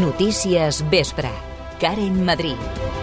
Notícies Vespre. Karen Madrid.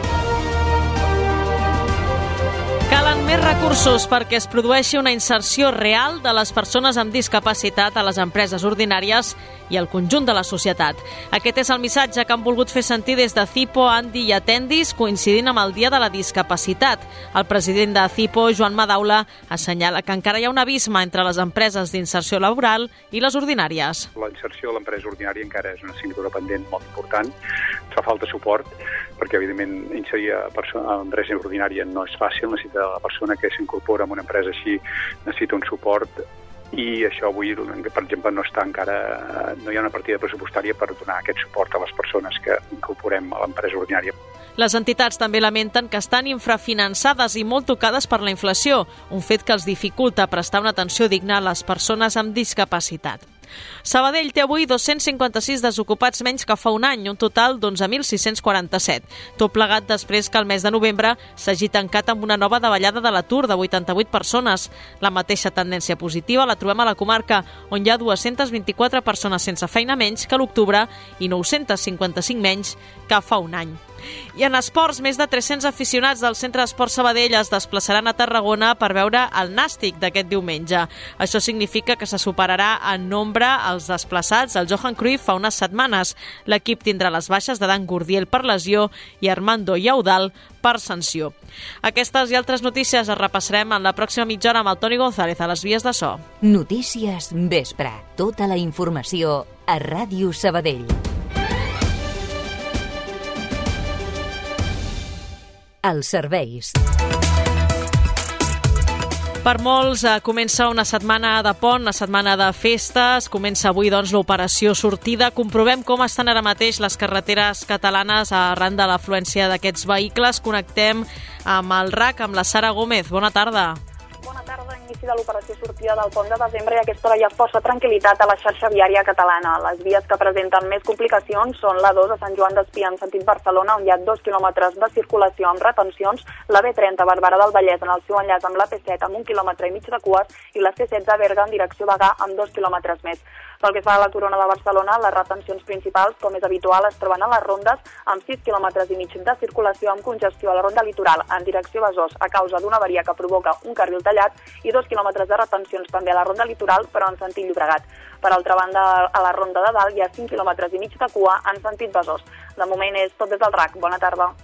Calen més recursos perquè es produeixi una inserció real de les persones amb discapacitat a les empreses ordinàries i al conjunt de la societat. Aquest és el missatge que han volgut fer sentir des de CIPO, ANDI i Atendis, coincidint amb el Dia de la Discapacitat. El president de CIPO, Joan Madaula, assenyala que encara hi ha un abisme entre les empreses d'inserció laboral i les ordinàries. La inserció de l'empresa ordinària encara és una assignatura pendent molt important. Fa falta suport, perquè evidentment inserir a l'empresa ordinària no és fàcil, necessita la persona que s'incorpora en una empresa així, necessita un suport, i això avui, per exemple, no hi ha una partida pressupostària per donar aquest suport a les persones que incorporem a l'empresa ordinària. Les entitats també lamenten que estan infrafinançades i molt tocades per la inflació, un fet que els dificulta prestar una atenció digna a les persones amb discapacitat. Sabadell té avui 256 desocupats menys que fa un any, un total d'11.647. Tot plegat després que el mes de novembre s'hagi tancat amb una nova davallada de l'atur de 88 persones. La mateixa tendència positiva la trobem a la comarca, on hi ha 224 persones sense feina menys que l'octubre i 955 menys que fa un any. I en esports, més de 300 aficionats del Centre d'Esport Sabadell es desplaçaran a Tarragona per veure el Nàstic d'aquest diumenge. Això significa que se superarà en nombre els desplaçats al Johan Cruyff fa unes setmanes. L'equip tindrà les baixes de Dan Gurdiel per lesió i Armando Yaudal per sanció. Aquestes i altres notícies es repassarem en la pròxima mitja hora amb el Toni González a les vies de so. Notícies Vespre. Tota la informació a Ràdio Sabadell. Els serveis. Per molts comença una setmana de pont, una setmana de festes. Comença avui l'operació sortida. Comprovem com estan ara mateix les carreteres catalanes arran de l'afluència d'aquests vehicles. Connectem amb el RAC, amb la Sara Gómez. Bona tarda. Bona tarda. Inici de l'operació sortida del pont de desembre i a aquesta hora hi ha força tranquil·litat a la xarxa viària catalana. Les vies que presenten més complicacions són la 2 a Sant Joan d'Espí en sentit Barcelona, on hi ha 2 quilòmetres de circulació amb retencions, la B30 a Barberà del Vallès en el seu enllaç amb la P7 amb 1,5 quilòmetres de cues i la C16 a Berga en direcció Bagà amb 2 quilòmetres més. Pel que fa a la Corona de Barcelona, les retencions principals, com és habitual, es troben a les rondes amb 6,5 quilòmetres de circulació amb congestió a la ronda litoral en direcció Besòs a causa d'una avaria que provoca un carril tallat i 2 quilòmetres de retencions també a la ronda litoral però en sentit Llobregat. Per altra banda, a la ronda de dalt hi ha 5,5 quilòmetres de cua en sentit Besòs. De moment és tot des del RAC. Bona tarda.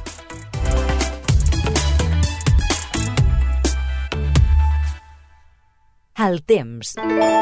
El temps.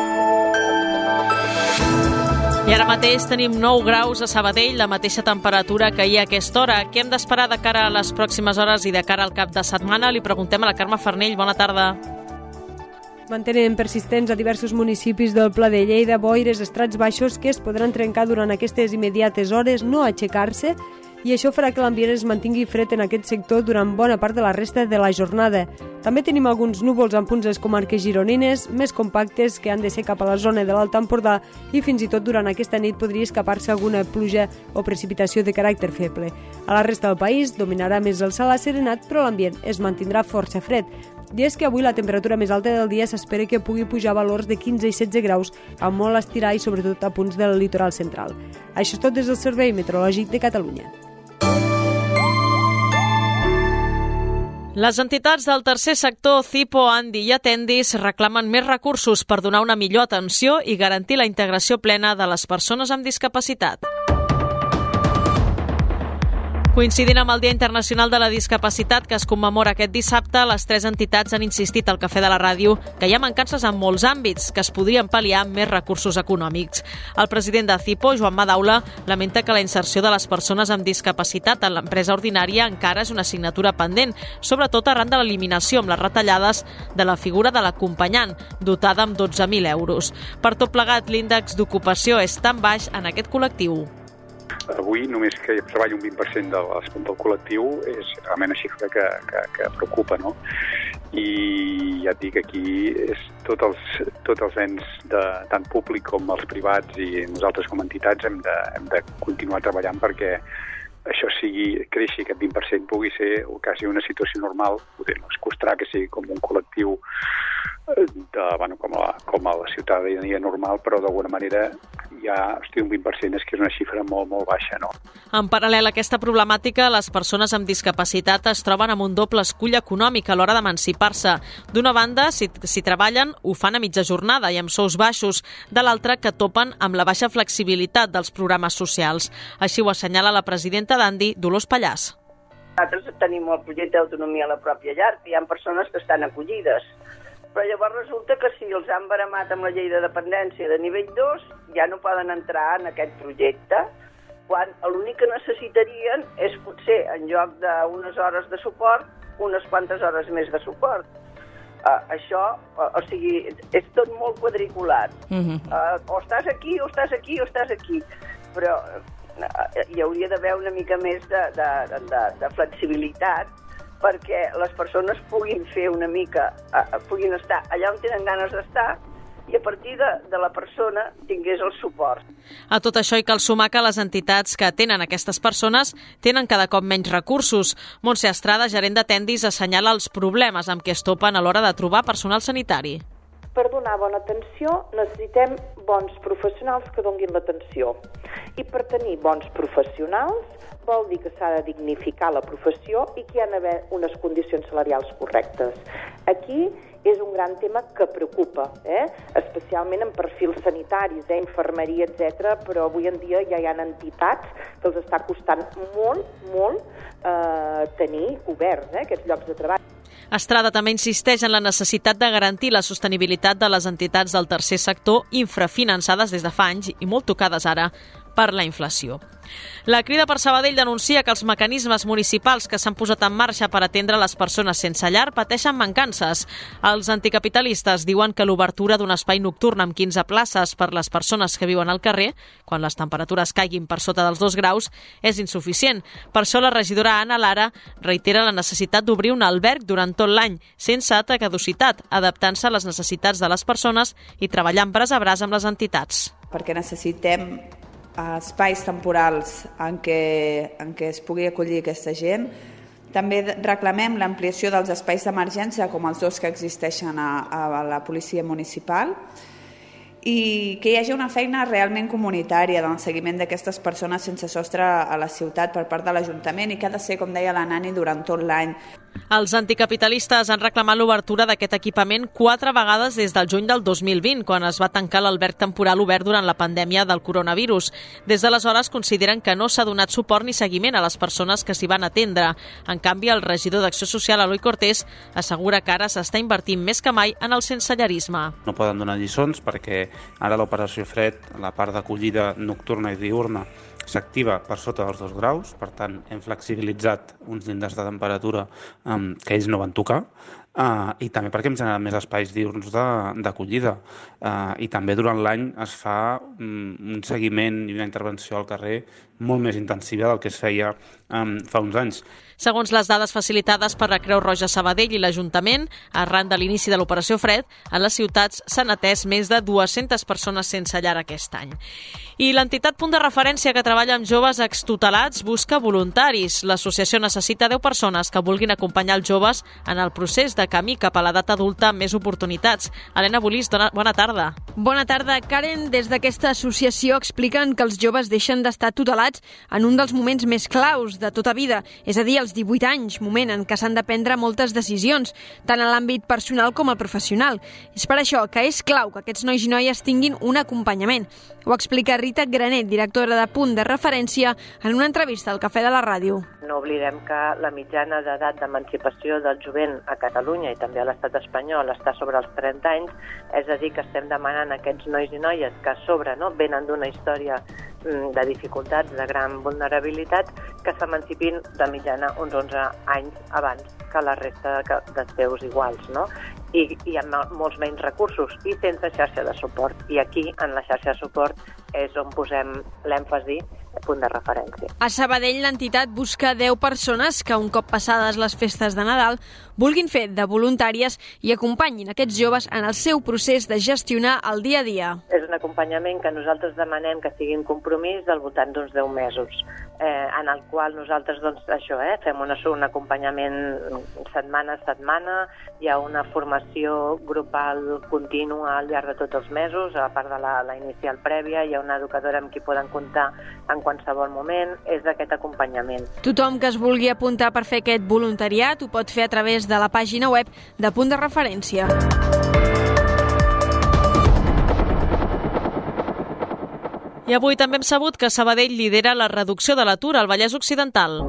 I ara mateix tenim 9 graus a Sabadell, la mateixa temperatura que ahir a aquesta hora. Què hem d'esperar de cara a les pròximes hores i de cara al cap de setmana? Li preguntem a la Carme Farnell. Bona tarda. Mantenen persistents a diversos municipis del Pla de Lleida boires estrats baixos que es podran trencar durant aquestes immediates hores, no aixecar-se, i això farà que l'ambient es mantingui fred en aquest sector durant bona part de la resta de la jornada. També tenim alguns núvols en punts de les comarques gironines, més compactes que han de ser cap a la zona de l'Alt Empordà i fins i tot durant aquesta nit podria escapar-se alguna pluja o precipitació de caràcter feble. A la resta del país dominarà més el cel asserenat, però l'ambient es mantindrà força fred. I és que avui la temperatura més alta del dia s'espera que pugui pujar a valors de 15 i 16 graus, amb molt estirar i sobretot a punts del litoral central. Això és tot des del Servei Meteorològic de Catalunya. Les entitats del tercer sector, CIPO, ANDI i Atendis, reclamen més recursos per donar una millor atenció i garantir la integració plena de les persones amb discapacitat. Coincidint amb el Dia Internacional de la Discapacitat que es commemora aquest dissabte, les 3 entitats han insistit al Cafè de la Ràdio que hi ha mancances en molts àmbits que es podrien pal·liar amb més recursos econòmics. El president de CIPO, Joan Madaula, lamenta que la inserció de les persones amb discapacitat en l'empresa ordinària encara és una assignatura pendent, sobretot arran de l'eliminació amb les retallades de la figura de l'acompanyant, dotada amb 12.000 euros. Per tot plegat, l'índex d'ocupació és tan baix en aquest col·lectiu. Avui només que treballa un 20% del col·lectiu és realment una xifra que preocupa, no? I ja et dic, aquí és tots els ens, tant públic com els privats i nosaltres com a entitats hem de continuar treballant perquè això creixi, aquest 20% pugui ser quasi una situació normal, no es costarà que sigui com un col·lectiu com a la ciutadania normal, però d'alguna manera ja un 20% és que és una xifra molt, molt baixa, no? En paral·lel a aquesta problemàtica, les persones amb discapacitat es troben amb un doble escull econòmic a l'hora d'emancipar-se. D'una banda, si treballen, ho fan a mitja jornada i amb sous baixos. De l'altra, que topen amb la baixa flexibilitat dels programes socials. Així ho assenyala la presidenta d'Andi, Dolors Pallàs. Nosaltres tenim el projecte d'autonomia a la pròpia llar, hi ha persones que estan acollides. Però llavors resulta que si els han baramat amb la llei de dependència de nivell 2, ja no poden entrar en aquest projecte, quan l'únic que necessitarien és potser, en lloc d'unes hores de suport, unes quantes hores més de suport. Això, o sigui, és tot molt quadriculat. O estàs aquí, o estàs aquí, o estàs aquí. Però hi hauria d'haver una mica més de flexibilitat perquè les persones puguin fer una mica, puguin estar allà on tenen ganes d'estar i a partir de la persona tingués el suport. A tot això hi cal sumar que les entitats que atenen aquestes persones tenen cada cop menys recursos. Montse Estrada, gerent de Tendis, assenyala els problemes amb què es topen a l'hora de trobar personal sanitari. Per donar bona atenció necessitem bons professionals que donguin l'atenció. I per tenir bons professionals vol dir que s'ha de dignificar la professió i que hi ha d'haver unes condicions salarials correctes. Aquí és un gran tema que preocupa, especialment en perfils sanitaris, infermeria, etc. Però avui en dia ja hi ha entitats que els està costant molt tenir oberts aquests llocs de treball. Estrada també insisteix en la necessitat de garantir la sostenibilitat de les entitats del tercer sector infrafinançades des de fa anys i molt tocades ara per la inflació. La Crida per Sabadell denuncia que els mecanismes municipals que s'han posat en marxa per atendre les persones sense llar pateixen mancances. Els anticapitalistes diuen que l'obertura d'un espai nocturn amb 15 places per les persones que viuen al carrer, quan les temperatures caiguin per sota dels 2 graus, és insuficient. Per això la regidora Anna Lara reitera la necessitat d'obrir un alberg durant tot l'any, sense alta caducitat, adaptant-se a les necessitats de les persones i treballant braç a braç amb les entitats. Perquè necessitem espais temporals en què es pugui acollir aquesta gent. També reclamem l'ampliació dels espais d'emergència, com els 2 que existeixen a la policia municipal, i que hi hagi una feina realment comunitària del seguiment d'aquestes persones sense sostre a la ciutat per part de l'Ajuntament i que ha de ser, com deia la Nani, durant tot l'any. Els anticapitalistes han reclamat l'obertura d'aquest equipament 4 vegades des del juny del 2020, quan es va tancar l'alberg temporal obert durant la pandèmia del coronavirus. Des d'aleshores consideren que no s'ha donat suport ni seguiment a les persones que s'hi van atendre. En canvi, el regidor d'Acció Social, Eloi Cortés, assegura que ara s'està invertint més que mai en el sensellarisme. No poden donar lliçons perquè ara l'operació Fred, la part d'acollida nocturna i diurna, s'activa per sota dels 2 graus, per tant hem flexibilitzat uns índexs de temperatura que ells no van tocar, i també perquè hem generat més espais diurns d'acollida, i també durant l'any es fa un seguiment i una intervenció al carrer molt més intensiva del que es feia fa uns anys. Segons les dades facilitades per la Creu Roja Sabadell i l'Ajuntament, arran de l'inici de l'Operació Fred, a les ciutats s'han atès més de 200 persones sense llar aquest any. I l'entitat Punt de Referència, que treballa amb joves extutelats, busca voluntaris. L'associació necessita 10 persones que vulguin acompanyar els joves en el procés de camí cap a l'edat adulta amb més oportunitats. Helena Bolís, bona tarda. Bona tarda, Karen. Des d'aquesta associació expliquen que els joves deixen d'estar tutelats en un dels moments més claus de tota vida, és a dir, als 18 anys, moment en què s'han de prendre moltes decisions, tant en l'àmbit personal com el professional. És per això que és clau que aquests nois i noies tinguin un acompanyament. Ho explica Rita Granet, directora de Punt de Referència, en una entrevista al Cafè de la Ràdio. No oblidem que la mitjana d'edat d'emancipació del jovent a Catalunya i també a l'estat espanyol està sobre els 30 anys, és a dir, que estem demanant a aquests nois i noies que a sobre venen d'una història de dificultats, de gran vulnerabilitat, que s'emancipin de mitjana uns 11 anys abans que la resta dels seus iguals, no? I amb molts menys recursos i sense xarxa de suport. I aquí, en la xarxa de suport, és on posem l'èmfasi punt de referència. A Sabadell, l'entitat busca 10 persones que, un cop passades les festes de Nadal, vulguin fer de voluntàries i acompanyin aquests joves en el seu procés de gestionar el dia a dia. És un acompanyament que nosaltres demanem que sigui un compromís del voltant d'uns 10 mesos, en el qual nosaltres fem un acompanyament setmana a setmana, hi ha una formació grupal contínua al llarg de tots els mesos, a part de la inicial prèvia, hi ha una educadora amb qui poden comptar en qualsevol moment, és aquest acompanyament. Tothom que es vulgui apuntar per fer aquest voluntariat ho pot fer a través de la pàgina web de Punt de Referència. I avui també hem sabut que Sabadell lidera la reducció de l'atur al Vallès Occidental.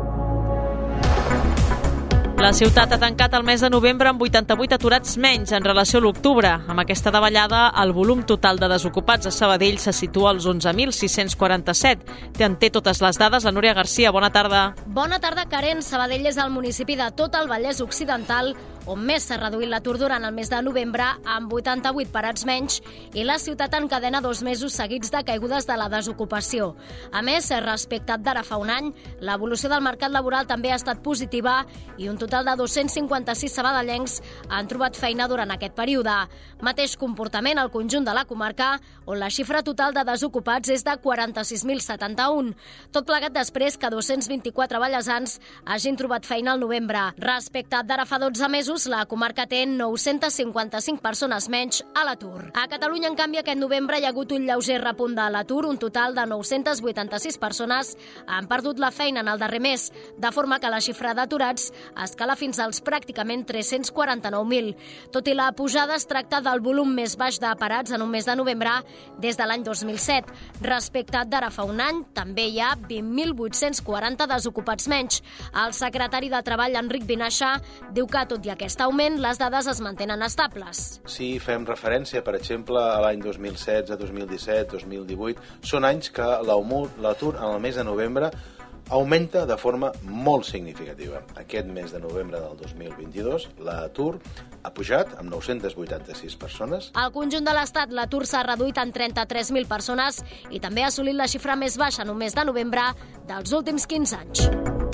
La ciutat ha tancat el mes de novembre amb 88 aturats menys en relació a l'octubre. Amb aquesta davallada, el volum total de desocupats a Sabadell se situa als 11.647. En té totes les dades la Núria Garcia. Bona tarda. Bona tarda, Karen. Sabadell és el municipi de tot el Vallès Occidental on més s'ha reduït l'atur durant el mes de novembre, amb 88 parats menys, i la ciutat encadena 2 mesos seguits de caigudes de la desocupació. A més, respecte d'ara fa un any, l'evolució del mercat laboral també ha estat positiva i un total de 256 sabadellencs han trobat feina durant aquest període. Mateix comportament al conjunt de la comarca, on la xifra total de desocupats és de 46.071. Tot plegat després que 224 vallesans hagin trobat feina al novembre. Respecte d'ara fa 12 mesos, la comarca té 955 persones menys a l'atur. A Catalunya, en canvi, aquest novembre hi ha hagut un lleuger repunt de l'atur, un total de 986 persones han perdut la feina en el darrer mes, de forma que la xifra d'aturats escala fins als pràcticament 349.000. Tot i la pujada, es tracta del volum més baix de parats en un mes de novembre des de l'any 2007. Respecte d'ara fa un any, també hi ha 20.840 desocupats menys. El secretari de Treball, Enric Vinaixa, diu que, tot i aquest augment, les dades es mantenen estables. Si fem referència, per exemple, a l'any 2016, 2017, 2018, són anys que l'atur en el mes de novembre augmenta de forma molt significativa. Aquest mes de novembre del 2022, l'atur ha pujat amb 986 persones. Al conjunt de l'Estat, l'atur s'ha reduït en 33.000 persones i també ha assolit la xifra més baixa en un mes de novembre dels últims 15 anys.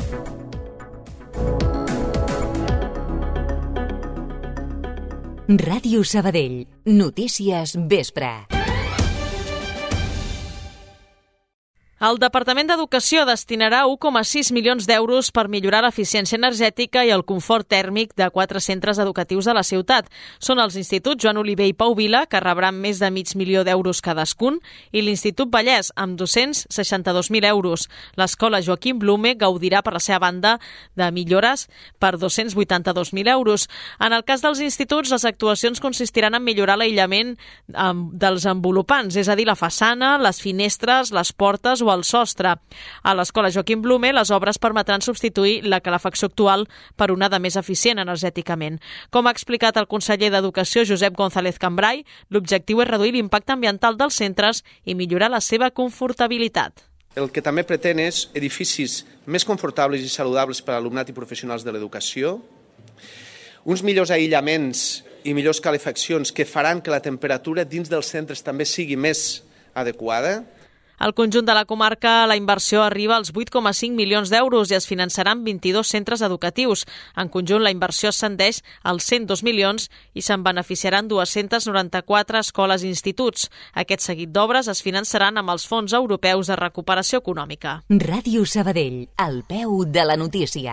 Ràdio Sabadell. Notícies vespre. El Departament d'Educació destinarà 1,6 milions d'euros per millorar l'eficiència energètica i el confort tèrmic de 4 centres educatius de la ciutat. Són els instituts Joan Oliver i Pau Vila, que rebran més de mig milió d'euros cadascun, i l'Institut Vallès, amb 262.000 euros. L'escola Joaquim Blume gaudirà, per la seva banda, de millores per 282.000 euros. En el cas dels instituts, les actuacions consistiran en millorar l'aïllament dels envolupants, és a dir, la façana, les finestres, les portes o al sostre. A l'escola Joaquim Blume, les obres permetran substituir la calefacció actual per una de més eficient energèticament. Com ha explicat el conseller d'Educació, Josep González Cambrai, l'objectiu és reduir l'impacte ambiental dels centres i millorar la seva confortabilitat. El que també pretén és edificis més confortables i saludables per a alumnat i professionals de l'educació, uns millors aïllaments i millors calefaccions que faran que la temperatura dins dels centres també sigui més adequada. Al conjunt de la comarca, la inversió arriba als 8,5 milions d'euros i es finançaran 22 centres educatius. En conjunt, la inversió ascendeix als 102 milions i se'n beneficiaran 294 escoles i instituts. Aquest seguit d'obres es finançaran amb els fons europeus de recuperació econòmica. Ràdio Sabadell, al peu de la notícia.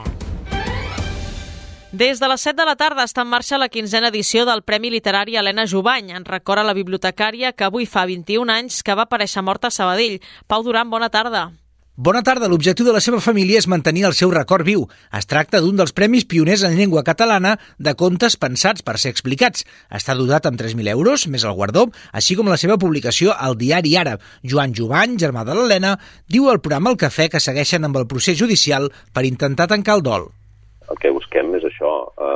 Des de les 7 de la tarda està en marxa la 15a edició del Premi Literari Helena Jubany. En recorda la bibliotecària que avui fa 21 anys que va aparèixer morta a Sabadell. Pau Duran, bona tarda. Bona tarda. L'objectiu de la seva família és mantenir el seu record viu. Es tracta d'un dels premis pioners en llengua catalana de contes pensats per ser explicats. Està dotat amb 3.000 euros, més el guardó, així com la seva publicació al diari Àrab. Joan Jubany, germà de l'Helena, diu al programa El Cafè que segueixen amb el procés judicial per intentar tancar el dol. El que busquem és això,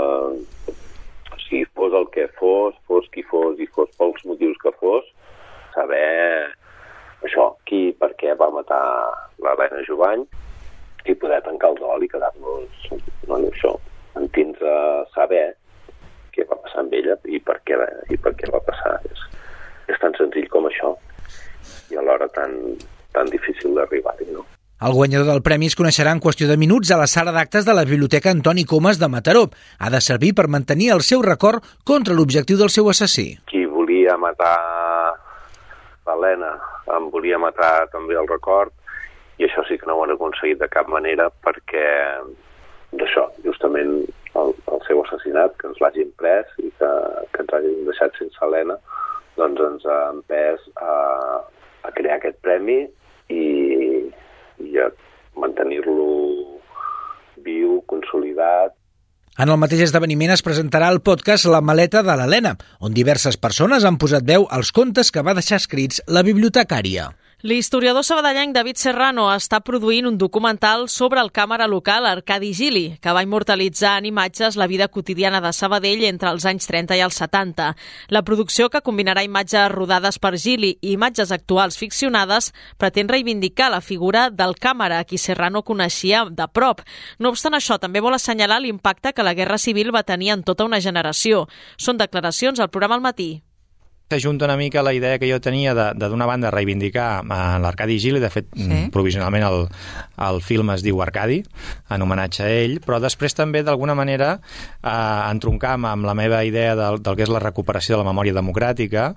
si fos el que fos qui fos i fos pels motius que fos, saber això, qui, per què va matar l'Helena Jubany i poder tancar el dol i quedar-nos en això, entendre a saber què va passar amb ella i per què va passar. És tan senzill com això i alhora tan difícil d'arribar-hi, no? El guanyador del premi es coneixerà en qüestió de minuts a la sala d'actes de la Biblioteca Antoni Comas de Mataró. Ha de servir per mantenir el seu record contra l'objectiu del seu assassí. Qui volia matar l'Helena em volia matar també el record, i això sí que no ho han aconseguit de cap manera, perquè d'això, justament el seu assassinat, que ens l'hagin pres i que ens hagin deixat sense Helena, doncs ens ha empès a crear aquest premi i a mantenir-lo viu, consolidat. En el mateix esdeveniment es presentarà el podcast La maleta de l'Helena, on diverses persones han posat veu als contes que va deixar escrits la bibliotecària. L'historiador sabadellenc David Serrano està produint un documental sobre el càmera local Arcadi Gili, que va immortalitzar en imatges la vida quotidiana de Sabadell entre els anys 30 i els 70. La producció, que combinarà imatges rodades per Gili i imatges actuals ficcionades, pretén reivindicar la figura del càmera, a qui Serrano coneixia de prop. No obstant això, també vol assenyalar l'impacte que la Guerra Civil va tenir en tota una generació. Són declaracions al programa Al matí. S'ajunta una mica la idea que jo tenia de d'una banda reivindicar l'Arcadi Gili. De fet, provisionalment el film es diu Arcadi, en homenatge a ell, però després també d'alguna manera entroncar amb la meva idea del que és la recuperació de la memòria democràtica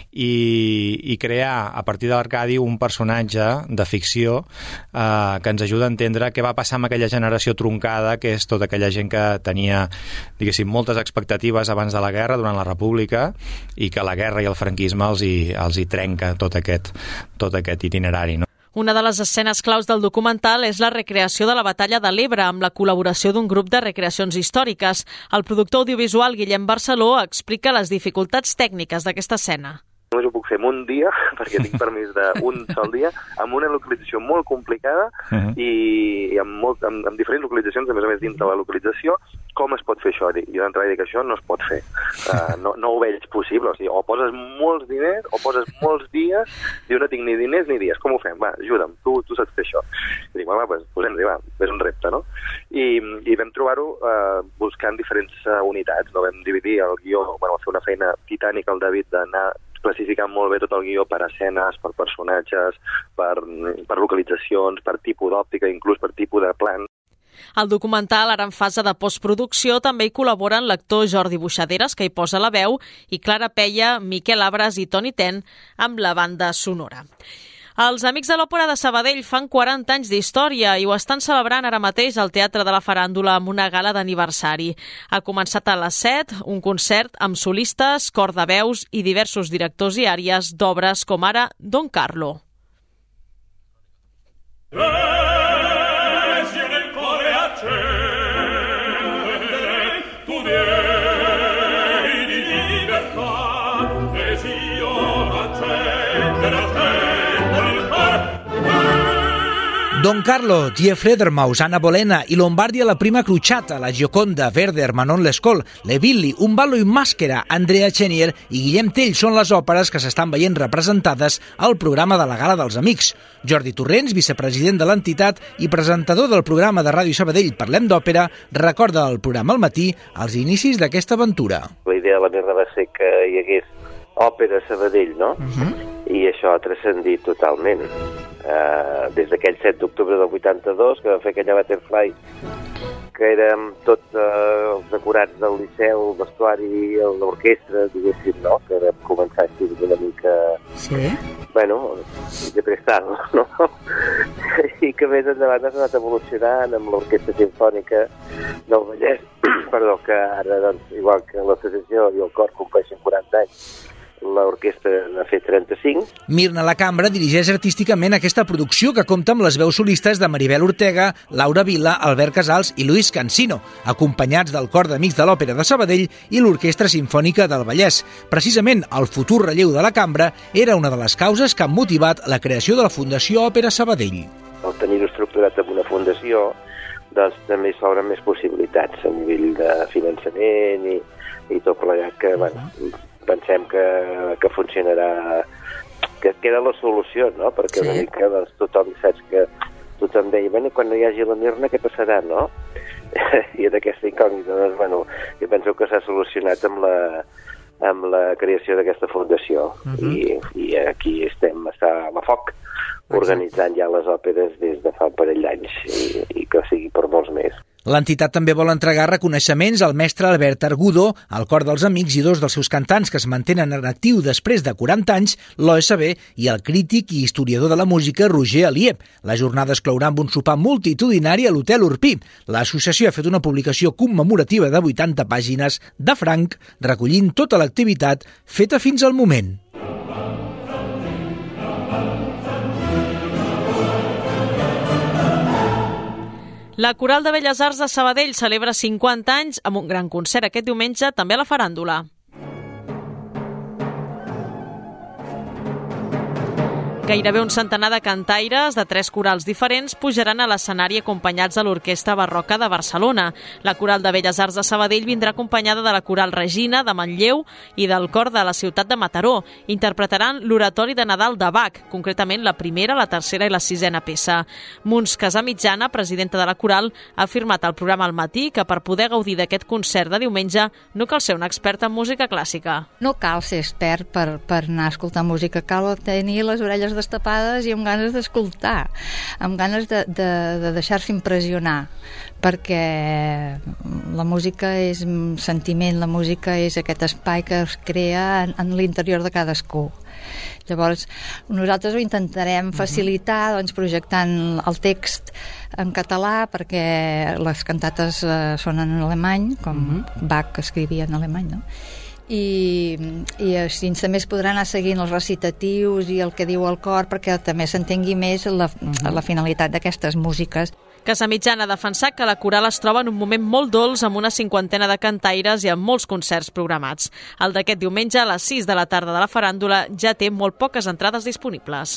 i crear a partir de l'Arcadi un personatge de ficció que ens ajuda a entendre què va passar amb aquella generació troncada, que és tota aquella gent que tenia, diguéssim, moltes expectatives abans de la guerra, durant la República, i que la guerra i el franquisme els hi trenca tot aquest itinerari, no? Una de les escenes claus del documental és la recreació de la Batalla de l'Ebre amb la col·laboració d'un grup de recreacions històriques. El productor audiovisual Guillem Barceló explica les dificultats tècniques d'aquesta escena. Només ho puc fer en un dia, perquè tinc permís d'un sol dia, amb una localització molt complicada i amb diferents localitzacions, a més dins de la localització. Com es pot fer això? Jo d'entrada dic que això no es pot fer. No ho veig possible. O sigui, o poses molts diners o poses molts dies. Diu, no tinc ni diners ni dies. Com ho fem? Va, ajuda'm, tu saps fer això. I dic, doncs posem-hi, va, és un repte, no? I vam trobar-ho buscant diferents unitats. No? Vam dividir el guió, fer una feina titànica al David d'anar classificant molt bé tot el guió per escenes, per personatges, per localitzacions, per tipus d'òptica, inclús per tipus de plan. Al documental, ara en fase de postproducció, també hi col·laboren l'actor Jordi Buixaderes, que hi posa la veu, i Clara Peia, Miquel Abres i Toni Ten amb la banda sonora. Els Amics de l'Òpera de Sabadell fan 40 anys d'història i ho estan celebrant ara mateix al Teatre de la Faràndula amb una gala d'aniversari. Ha començat a les 7 un concert amb solistes, cor de veus i diversos directors i àries d'obres com ara Don Carlo. Don Carlo, Tie Fledermaus, Anna Bolena i Lombardia la prima Cruciata, la Gioconda, Verder, Manon Lescaut, Le Billy, Un ballo in maschera, Andrea Chenier i Guillem Tell són les òperes que s'estan veient representades al programa de la Gala dels Amics. Jordi Torrents, vicepresident de l'entitat i presentador del programa de Ràdio Sabadell Parlem d'Òpera, recorda al programa Al matí els inicis d'aquesta aventura. La idea de la meva va ser que hi hagués òpera a Sabadell, no? I això ha transcendit totalment. Des d'aquell 7 d'octubre del 82, que vam fer aquella Butterfly, que érem tots els decorats del Liceu, el vestuari, l'orquestra, diguéssim, no? Que vam començar així una mica... Sí? Bueno, de prestar-lo, no? I que més endavant has anat evolucionant amb l'Orquestra Simfònica del Vallès, perdó, que ara, doncs, igual que l'associació i el cor compleixen 40 anys, l'orquestra n'ha fet 35. Mirna La Cambra dirigeix artísticament aquesta producció que compta amb les veus solistes de Maribel Ortega, Laura Vila, Albert Casals i Luis Cansino, acompanyats del Cor d'Amics de l'Òpera de Sabadell i l'Orquestra Simfònica del Vallès. Precisament el futur relleu de la cambra era una de les causes que han motivat la creació de la Fundació Òpera Sabadell. Al tenir-ho estructurat amb una fundació, doncs també s'obren més possibilitats a nivell de finançament i tot plegat que, bueno, pensem que funcionarà, que queda la solució, no? Perquè una mica, doncs, tothom saps que tothom deia, bueno, quan no hi hagi la Mirna, què passarà, no? I en aquesta incògnita, doncs, bueno, jo penso que s'ha solucionat amb la creació d'aquesta fundació. I aquí estem a la foc organitzant ja les òperes des de fa un parell d'anys i que sigui per molts més. L'entitat també vol entregar reconeixements al mestre Albert Argudo, al Cor dels Amics i 2 dels seus cantants que es mantenen en actiu després de 40 anys, l'OSB, i el crític i historiador de la música Roger Aliep. La jornada es clourà amb un sopar multitudinari a l'Hotel Urpí. L'associació ha fet una publicació commemorativa de 80 pàgines de franc, recollint tota l'activitat feta fins al moment. La Coral de Belles Arts de Sabadell celebra 50 anys amb un gran concert aquest diumenge també a la Faràndula. Gairebé un centenar de cantaires de 3 corals diferents pujaran a l'escenari acompanyats de l'Orquestra Barroca de Barcelona. La Coral de Belles Arts de Sabadell vindrà acompanyada de la Coral Regina de Manlleu i del Cor de la ciutat de Mataró. Interpretaran l'Oratori de Nadal de Bach, concretament la primera, la tercera i la 6a peça. Muns Casamitjana, presidenta de la Coral, ha afirmat al programa Al Matí que per poder gaudir d'aquest concert de diumenge no cal ser un expert en música clàssica. No cal ser expert per anar a escoltar música, cal tenir les orelles destapades i amb ganes d'escoltar, amb ganes de deixar-se impressionar, perquè la música és sentiment, la música és aquest espai que es crea en l'interior de cadascú. Llavors, nosaltres ho intentarem facilitar projectant el text en català, perquè les cantates són en alemany, com Bach escrivia en alemany, no? I així també es podran anar seguint els recitatius i el que diu el cor perquè també s'entengui més la finalitat d'aquestes músiques. Casamitjana ha defensat que la coral es troba en un moment molt dolç amb una 50ena de cantaires i amb molts concerts programats. El d'aquest diumenge a les 6 de la tarda de la Faràndula ja té molt poques entrades disponibles.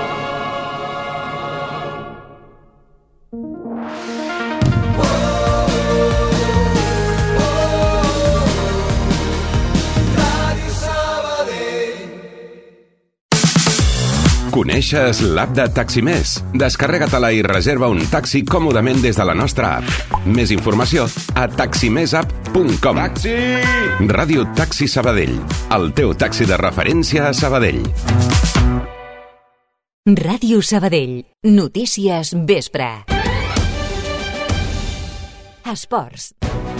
Coneixes l'app de Taximés? Descarrega-te-la i reserva un taxi còmodament des de la nostra app. Més informació a taximesapp.com. Taxi! Ràdio Taxi Sabadell, el teu taxi de referència a Sabadell. Ràdio Sabadell. Notícies vespre. Esports.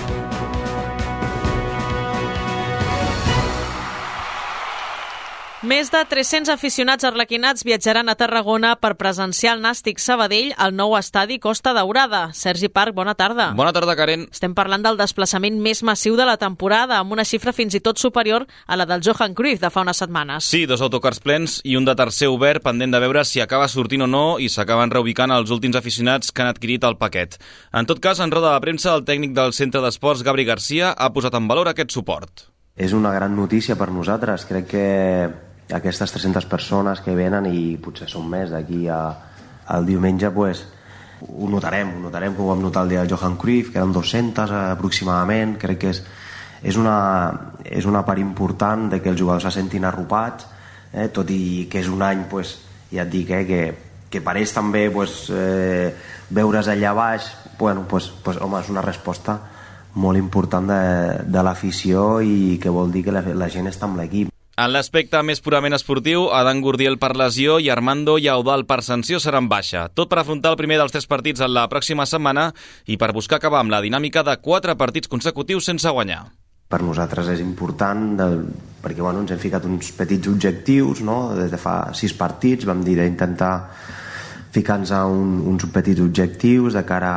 Més de 300 aficionats arlequinats viatjaran a Tarragona per presenciar el Nàstic Sabadell al nou estadi Costa Daurada. Sergi Parc, bona tarda. Bona tarda, Karen. Estem parlant del desplaçament més massiu de la temporada, amb una xifra fins i tot superior a la del Johan Cruyff de fa unes setmanes. Sí, 2 autocars plens i un de tercer obert, pendent de veure si acaba sortint o no, i s'acaben reubicant els últims aficionats que han adquirit el paquet. En tot cas, en roda de premsa, el tècnic del Centre d'Esports, Gabri Garcia, ha posat en valor aquest suport. És una gran notícia per nosaltres. Crec que aquestes 300 persones que venen, i potser són més d'aquí al diumenge, pues, ho notarem com ho vam notar el dia del Johan Cruyff, que eren 200 aproximadament. Crec que és una part important de que els jugadors se sentin arropats, tot i que és un any, pues, ja et dic, que per ells també, pues, veure's allà baix, bueno, pues, home, és una resposta molt important de l'afició, i que vol dir que la gent està amb l'equip. En l'aspecte més purament esportiu, Adán Gurdiel per lesió i Armando Yaudal per sanció seran baixa. Tot per afrontar el primer dels 3 partits en la pròxima setmana i per buscar acabar amb la dinàmica de 4 partits consecutius sense guanyar. Per nosaltres és important perquè ens hem ficat uns petits objectius, no? Des de fa 6 partits vam dir d'intentar ficar-nos a uns petits objectius de cara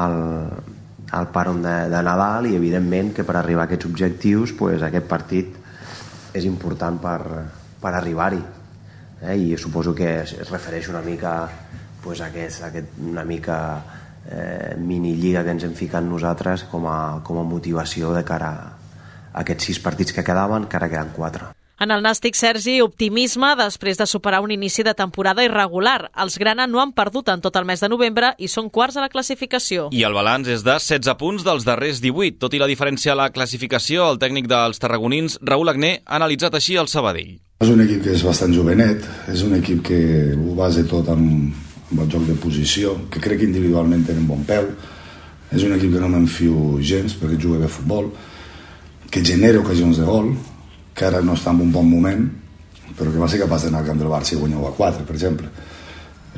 al paron de Nadal, i evidentment que per arribar a aquests objectius, pues, aquest partit és important per arribar-hi, i suposo que es refereix una mica, pues, a una mica mini-lliga que ens hem ficat nosaltres com a motivació de cara a aquests 6 partits que quedaven, que ara queden 4. En el Nàstic, Sergi, optimisme després de superar un inici de temporada irregular. Els grana no han perdut en tot el mes de novembre i són quarts a la classificació. I el balanç és de 16 punts dels darrers 18. Tot i la diferència a la classificació, el tècnic dels tarragonins, Raül Agné, ha analitzat així el Sabadell. És un equip que és bastant jovenet, és un equip que ho basa tot amb el joc de posició, que crec que individualment tenen bon peu. És un equip que no m'enfio gens perquè juga bé a futbol, que genera ocasions de gol, que ara no està en un bon moment, però que va ser capaç d'anar al camp del Barça i guanyar-ho a 4, per exemple.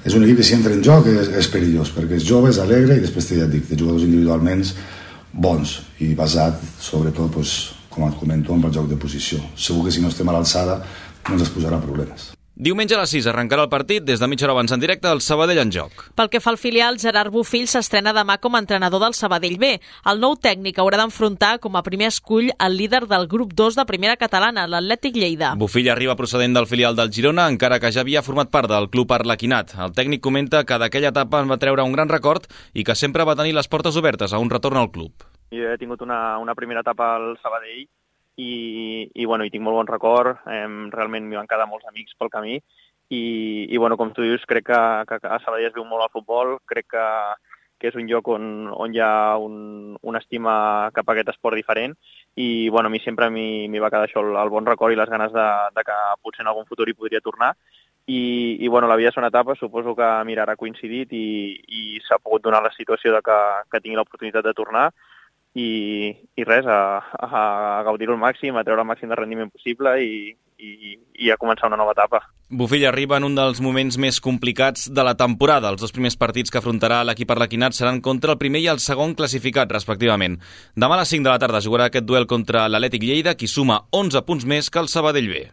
És un equip que si entra en joc és perillós, perquè és jove, és alegre i després ja et dic, té jugadors individualment bons i basat sobretot, com et comento, en el joc de posició. Segur que si no estem a l'alçada no ens posarà problemes. Diumenge a les 6 arrencarà el partit, des de mitja hora abans en directe, el Sabadell en joc. Pel que fa al filial, Gerard Bofill s'estrena demà com a entrenador del Sabadell B. El nou tècnic haurà d'enfrontar com a primer escull el líder del grup 2 de primera catalana, l'Atlètic Lleida. Bofill arriba procedent del filial del Girona, encara que ja havia format part del club arlequinat. El tècnic comenta que d'aquella etapa en va treure un gran record i que sempre va tenir les portes obertes a un retorn al club. Jo he tingut una primera etapa al Sabadell i bueno, hi tinc molt bon record, realment m'hi van quedar molts amics pel camí i bueno, com tu dius, crec que a Sabadell es viu molt al futbol, crec que és un lloc on hi ha una estima cap a aquest esport diferent i bueno, a mi sempre m'hi va quedar això, el bon record i les ganes de que potser en algun futur hi podria tornar i bueno, la vida és una etapa, suposo que mira, ara ha coincidit i s'ha pogut donar la situació de que tingui l'oportunitat de tornar i res, a gaudir-ho al màxim, a treure el màxim de rendiment possible i a començar una nova etapa. Bofill arriba en un dels moments més complicats de la temporada. Els dos primers partits que afrontarà l'equip arlequinat seran contra el primer i el segon classificat, respectivament. Demà a les 5 de la tarda jugarà aquest duel contra l'Atlètic Lleida, qui suma 11 punts més que el Sabadell B.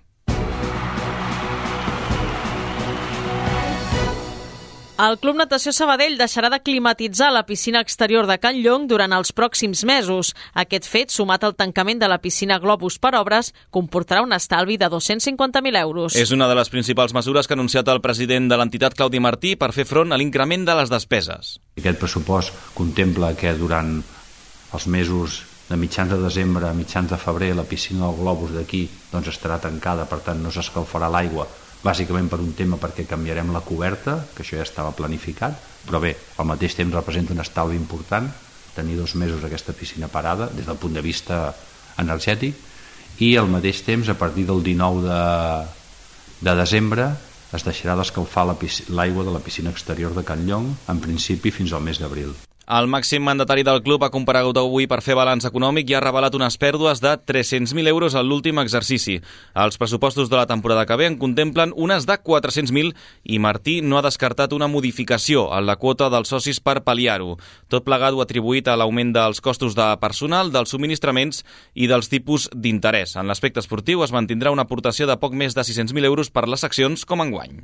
El Club Natació Sabadell deixarà de climatitzar la piscina exterior de Can Llong durant els pròxims mesos. Aquest fet, sumat al tancament de la piscina Globus per obres, comportarà un estalvi de 250.000 euros. És una de les principals mesures que ha anunciat el president de l'entitat, Claudi Martí, per fer front a l'increment de les despeses. Aquest pressupost contempla que durant els mesos de mitjans de desembre a mitjans de febrer la piscina del Globus d'aquí estarà tancada, per tant no s'escalfarà l'aigua, bàsicament per un tema perquè canviarem la coberta, que això ja estava planificat, però bé, al mateix temps representa un estalvi important tenir 2 mesos aquesta piscina parada des del punt de vista energètic i al mateix temps a partir del 19 de desembre es deixarà d'escalfar l'aigua de la piscina exterior de Can Llong en principi fins al mes d'abril. El màxim mandatari del club ha comparegut avui per fer balanç econòmic i ha revelat unes pèrdues de 300.000 euros en l'últim exercici. Els pressupostos de la temporada que ve en contemplen unes de 400.000 i Martí no ha descartat una modificació en la quota dels socis per pal·liar-ho. Tot plegat ho atribuït a l'augment dels costos de personal, dels subministraments i dels tipus d'interès. En l'aspecte esportiu es mantindrà una aportació de poc més de 600.000 euros per les seccions com enguany.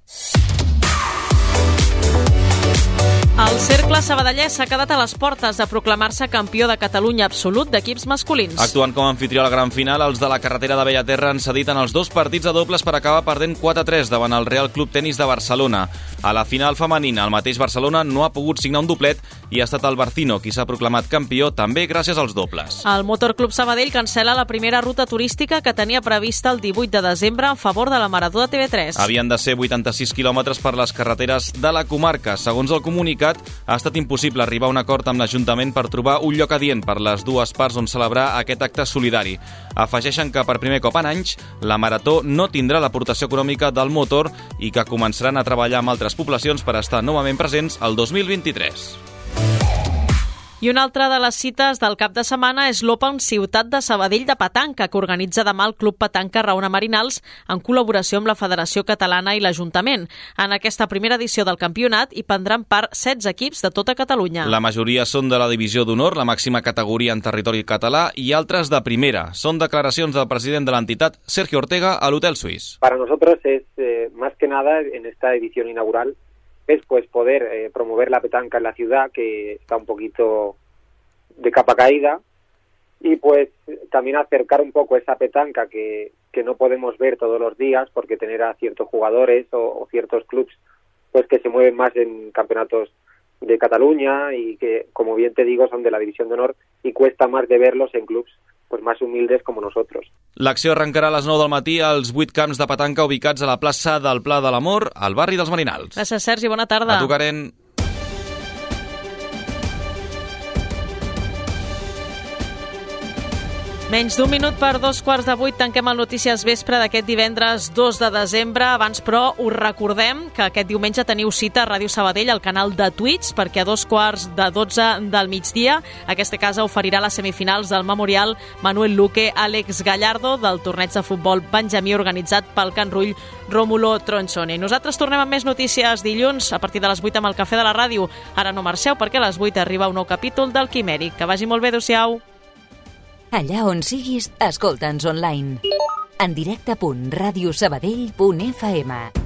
El Cercle Sabadellès s'ha quedat a les portes de proclamar-se campió de Catalunya absolut d'equips masculins. Actuant com a anfitrió a la gran final, els de la carretera de Bellaterra han cedit en els 2 partits de dobles per acabar perdent 4-3 davant el Real Club Tenis de Barcelona. A la final femenina, el mateix Barcelona no ha pogut signar un doblet i ha estat el Barcino qui s'ha proclamat campió també gràcies als dobles. El Motor Club Sabadell cancel·la la primera ruta turística que tenia prevista el 18 de desembre en favor de la Marató de TV3. Havien de ser 86 quilòmetres per les carreteres de la comarca. Segons el comunicat, ha estat impossible arribar a un acord amb l'Ajuntament per trobar un lloc adient per les dues parts on celebrar aquest acte solidari. Afegeixen que per primer cop en anys la Marató no tindrà l'aportació econòmica del motor i que començaran a treballar amb altres poblacions per estar novament presents el 2023. I una altra de les cites del cap de setmana és l'Open Ciutat de Sabadell de Petanca, que organitza demà el Club Petanca Raona Marinals en col·laboració amb la Federació Catalana i l'Ajuntament. En aquesta primera edició del campionat hi prendran part 16 equips de tota Catalunya. La majoria són de la Divisió d'Honor, la màxima categoria en territori català, i altres de primera. Són declaracions del president de l'entitat, Sergio Ortega, a l'Hotel Suís. Para nosotros es, más que nada, en esta edición inaugural, es pues poder promover la petanca en la ciudad, que está un poquito de capa caída, y pues también acercar un poco esa petanca que no podemos ver todos los días, porque tener a ciertos jugadores o ciertos clubs pues que se mueven más en campeonatos de Cataluña y que, como bien te digo, son de la División de Honor y cuesta más de verlos en clubs pues más humildes como nosotros. L'acció arrencarà a les 9 del matí als 8 camps de petanca ubicats a la plaça del Pla de l'Amor, al barri dels Marinals. Gràcies, Sergi. Bona tarda. A tu, Karen. Menys d'un minut per 7:45 tanquem el Notícies Vespre d'aquest divendres 2 de desembre. Abans, però, us recordem que aquest diumenge teniu cita a Ràdio Sabadell al canal de Twitch, perquè a 12:45 del migdia aquesta casa oferirà les semifinals del Memorial Manuel Luque Àlex Gallardo del torneig de futbol benjamí organitzat pel Can Rull Rómulo Tronchoni. Nosaltres tornem amb més notícies dilluns a partir de les 8 amb el Cafè de la Ràdio. Ara no marxeu perquè a les 8 arriba un nou capítol del Quimèric. Que vagi molt bé, adéu-siau. Allà on siguis, escolta'ns online. En directe.radiosabadell.fm